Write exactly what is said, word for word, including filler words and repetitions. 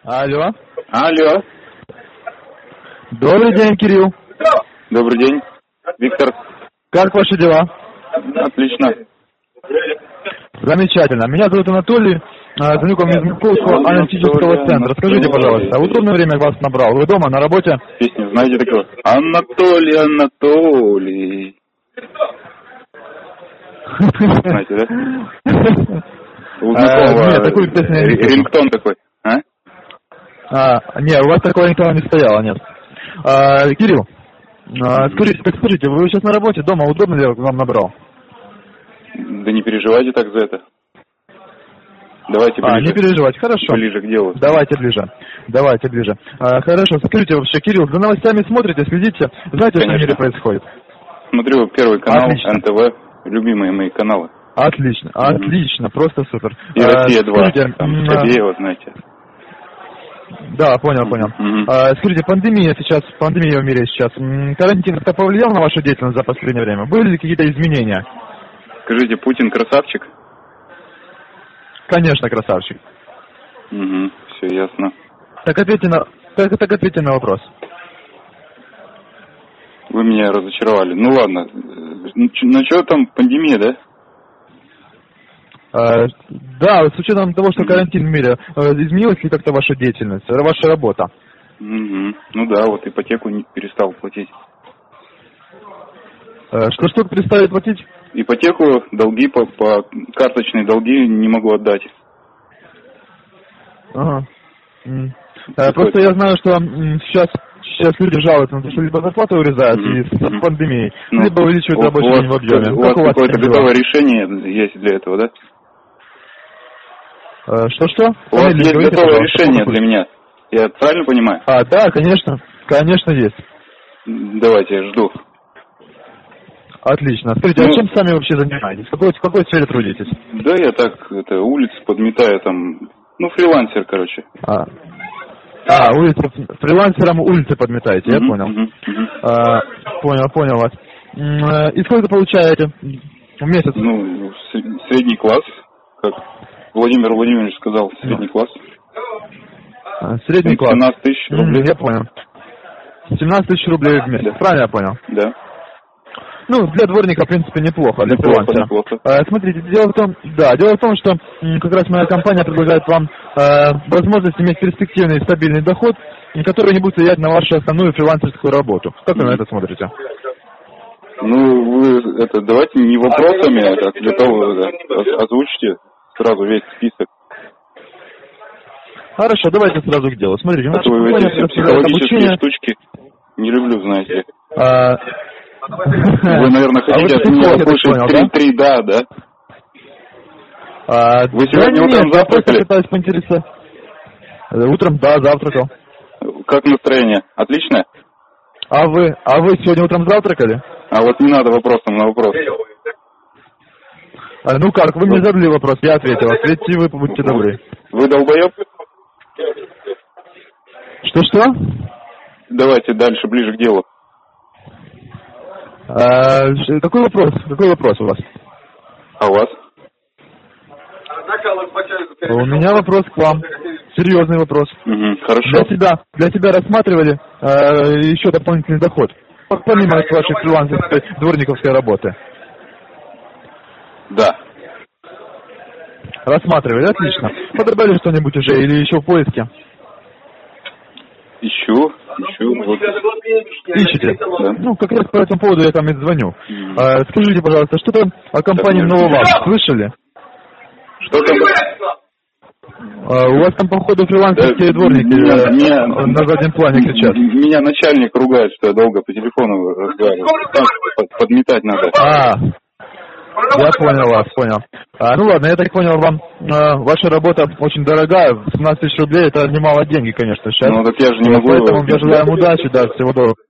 Алло. Алло. Добрый день, Кирилл. Добрый день, Виктор. Как ваши дела? Отлично. Замечательно. Меня зовут Анатолий. Звоню к вам из Московского аналитического центра. Скажите, пожалуйста, в удобное время вас набрал? Вы дома, на работе? Песню знаете такую? Анатолий, Анатолий. Знаете, да? У знакомого нет, такую песню я не слышал. рингтон такой, а? А, нет, у вас такого никогда не стояло, нет. А, Кирилл, а, скажите, так скажите, вы сейчас на работе, дома, удобно ли я вам набрал? Да не переживайте так за это. Давайте ближе. А, не переживайте, хорошо. Ближе к делу. Давайте ближе. Давайте ближе. А, хорошо, скажите вообще, Кирилл, за новостями смотрите, следите? Знаете, что в мире происходит? Смотрю Первый канал, Отлично. эн тэ вэ, любимые мои каналы. Отлично, отлично, просто супер. И Россия два, скажите, там, Скобеева, знаете. Да, понял, понял. Mm-hmm. А, скажите, пандемия сейчас, пандемия в мире сейчас, м, карантин как-то повлиял на вашу деятельность за последнее время? Были ли какие-то изменения? Скажите, Путин красавчик? Конечно, красавчик. Угу, все ясно. Так ответьте на, так, так ответьте на вопрос. Вы меня разочаровали. Ну ладно. Ну что там, пандемия, да? А, да, с учетом того, что карантин в мире, изменилась ли как-то ваша деятельность, ваша работа? Угу. Ну да, вот ипотеку не перестал платить. Что-что перестали платить? Ипотеку, долги по, по карточные долги не могу отдать. Ага. М. А, просто я знаю, что м, сейчас сейчас люди жалуются на то, что либо зарплаты урезают Mm-hmm. и с Mm-hmm. пандемией, ну, либо увеличивают рабочий день в объеме. У Как вас у вас какое-то дела? готовое решение есть для этого, да? А, Что-что? У вас Фамилию есть говорите, готовое пожалуйста, решение попробуйте. для меня? Я правильно понимаю? А, да, конечно, конечно есть. Давайте, я жду. Отлично. Скажите, Ну, а чем сами вообще занимаетесь? В какой, в какой сфере трудитесь? Да, я так, это, улицы подметаю там, ну, фрилансер, короче. А, а улицы, фрилансером улицы подметаете, я Мгм, понял. мгм, мгм. А, понял, понял вас. М, э, И сколько получаете в месяц? Ну, с- средний класс, как Владимир Владимирович сказал, средний класс. А, Средний класс. семнадцать тысяч М, рублей. Я понял. семнадцать тысяч рублей в месяц, Да. правильно я понял? Да. Ну, для дворника, в принципе, неплохо, для Неплохо, фрилансера. неплохо. А, смотрите, дело в том, да, дело в том, что м, как раз моя компания предлагает вам э, возможность иметь перспективный и стабильный доход, м, который не будет влиять на вашу основную фрилансерскую работу. Как вы на это смотрите? Ну, вы это давайте не вопросами, а как готовы да, оз- озвучите сразу весь список. Хорошо, давайте сразу к делу. Смотрите, А наша то вы компания эти все предоставляет психологические обучение. штучки не люблю, знаете. а, Вы, наверное, а хотите вы от меня психолог, я так услышать понял, да? три-три да, да? А, Вы сегодня да утром нет, я просто завтракали? пытаюсь поинтересоваться. Э, Утром, да, завтракал. Как настроение? Отлично? А вы, а вы сегодня утром завтракали? А вот не надо вопросом на вопрос. А, ну как, вы мне задали вопрос, я ответил. Ответьте вы, будьте добры. Вы долбоеб? Что-что? Давайте дальше, ближе к делу. А, ш- какой вопрос? Какой вопрос у вас? А у вас? У меня вопрос к вам. Серьезный вопрос. Угу, хорошо. Для себя, для себя рассматривали э, еще дополнительный доход, по- помимо вашей фрилансерской дворниковской работы. Да. Рассматривали, отлично. Подобрали что-нибудь уже или еще в поиске? Ищу, ищу. Вот. Ищете? Да. Ну, как раз по этому поводу я там и звоню. Мгм. А, скажите, пожалуйста, что-то о компании Так, Нововаз слышали? Что там? А, у вас там, походу, фрилансерские Да, дворники меня- э, меня- на заднем плане кричат. Меня начальник ругает, что я долго по телефону разговариваю. Там под- подметать надо. А, я понял вас, понял. А, ну ладно, я так понял, вам э, ваша работа очень дорогая, семнадцать тысяч рублей, это немало деньги, конечно, сейчас. Ну так я же не могу... Поэтому я желаю вам удачи, да, всего доброго.